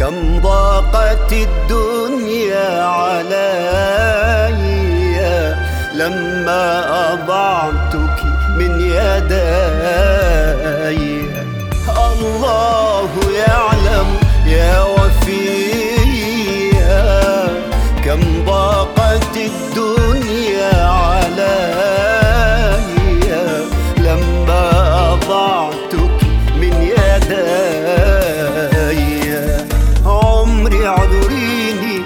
كم ضاقت الدنيا علي لما أضعتك من يدي. الله يعلم يا وفيا كم ضاقت الدنيا علي لما أضعتك من يدي. عمري اعذريني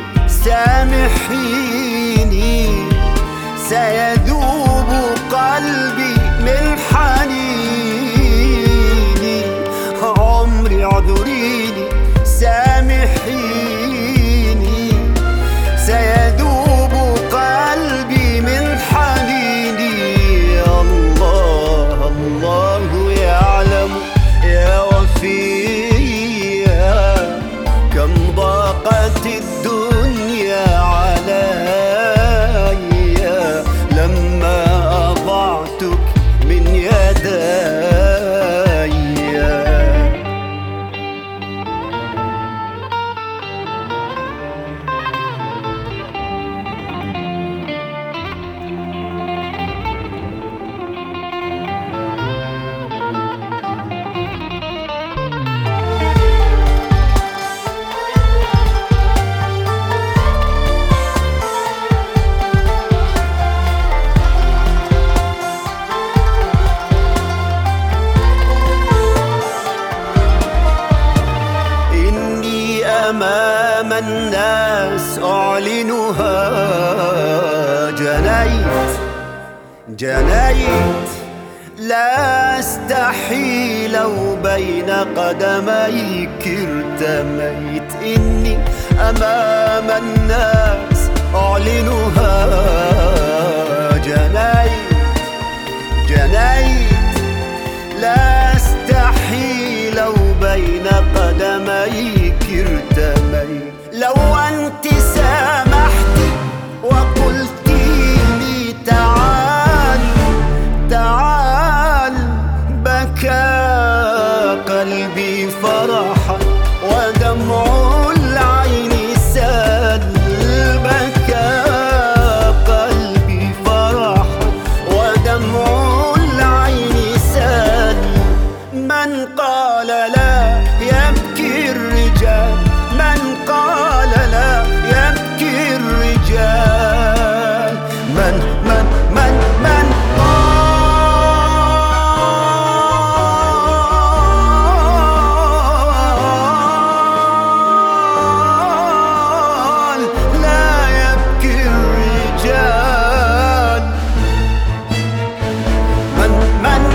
سامحيني سيذوب قلبي من حنيني. عمري اعذريني سامحيني سيذوب قلبي من حنيني. الله الله يعلم يا وفيا كم ضاقت الدنيا علي لما أضعتك من يدي. أمام الناس أعلنها جنيت لا أستحي لو بين قدميك ارتميت. إني أمام الناس أعلنها جنيت لا أستحي لو بين قدميك ارتميت. لو أنت سامحتي وقلت لي تعال تعال بكى قلبي فرحا ودمع العين سال. بكى قلبي فرحا ودمع العين سال. من قال لا يبكي الرجال من قال لا يبكي الرجال. من قال لا يبكي الرجال. من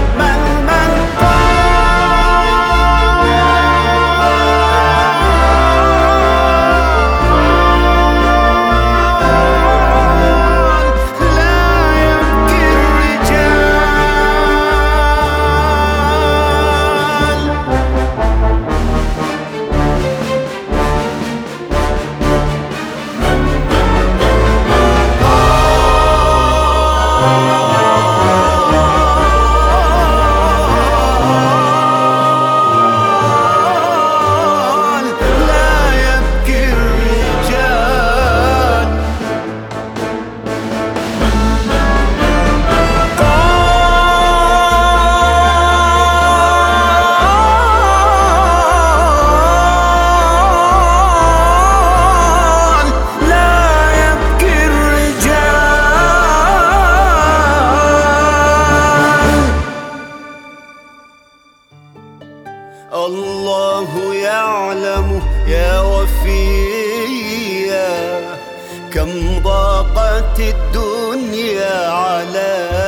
الله يعلم يا وفيا كم ضاقت الدنيا علي